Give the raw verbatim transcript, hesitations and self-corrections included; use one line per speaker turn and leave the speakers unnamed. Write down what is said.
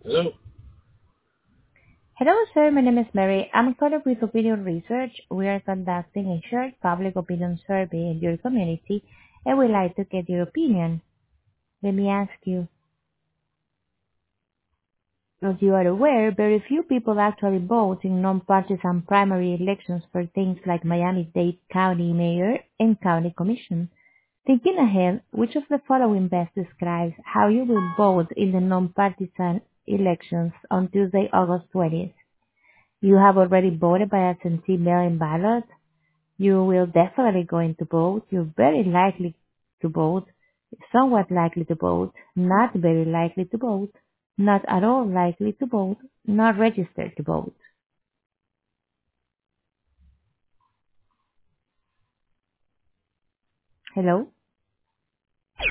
Hello.
Hello, sir. My name is Mary. I'm calling with Opinion Research. We are conducting a short public opinion survey in your community, and we'd like to get your opinion. Let me ask you, as you are aware, very few people actually vote in non-partisan primary elections for things like Miami-Dade County Mayor and County Commission. Thinking ahead, which of the following best describes how you will vote in the non-partisan elections on Tuesday, August twentieth? You have already voted by absentee mail-in ballot. You will definitely going to vote. You're very likely to vote. Somewhat likely to vote. Not very likely to vote. Not at all likely to vote. Not registered to vote. Hello?